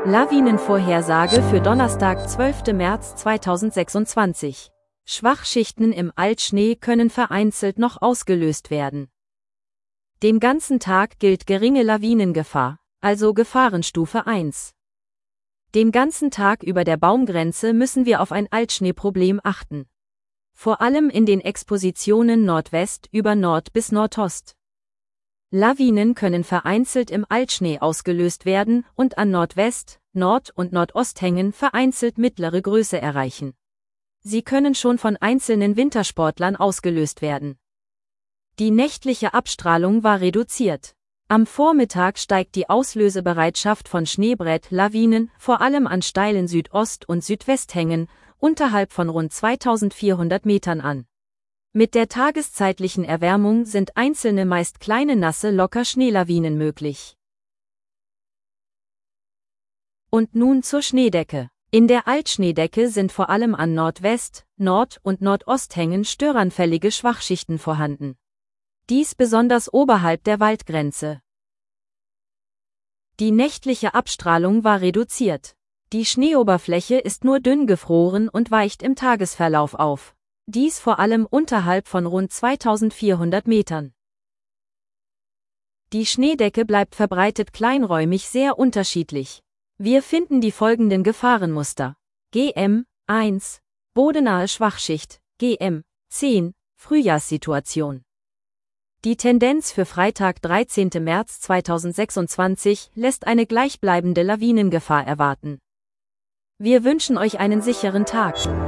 Lawinenvorhersage für Donnerstag, 12. März 2026. Schwachschichten im Altschnee können vereinzelt noch ausgelöst werden. Den ganzen Tag gilt geringe Lawinengefahr, also Gefahrenstufe 1. Den ganzen Tag über der Baumgrenze müssen wir auf ein Altschneeproblem achten. Vor allem in den Expositionen Nordwest über Nord bis Nordost. Lawinen können vereinzelt im Altschnee ausgelöst werden und an Nordwest, Nord- und Nordosthängen vereinzelt mittlere Größe erreichen. Sie können schon von einzelnen Wintersportlern ausgelöst werden. Die nächtliche Abstrahlung war reduziert. Am Vormittag steigt die Auslösebereitschaft von Schneebrett-Lawinen vor allem an steilen Südost- und Südwesthängen unterhalb von rund 2400 Metern an. Mit der tageszeitlichen Erwärmung sind einzelne meist kleine nasse Locker-Schneelawinen möglich. Und nun zur Schneedecke. In der Altschneedecke sind vor allem an Nordwest-, Nord- und Nordosthängen störanfällige Schwachschichten vorhanden. Dies besonders oberhalb der Waldgrenze. Die nächtliche Abstrahlung war reduziert. Die Schneeoberfläche ist nur dünn gefroren und weicht im Tagesverlauf auf. Dies vor allem unterhalb von rund 2400 Metern. Die Schneedecke bleibt verbreitet kleinräumig sehr unterschiedlich. Wir finden die folgenden Gefahrenmuster. GM 1. Bodenahe Schwachschicht. GM 10. Frühjahrssituation. Die Tendenz für Freitag, 13. März 2026 lässt eine gleichbleibende Lawinengefahr erwarten. Wir wünschen euch einen sicheren Tag.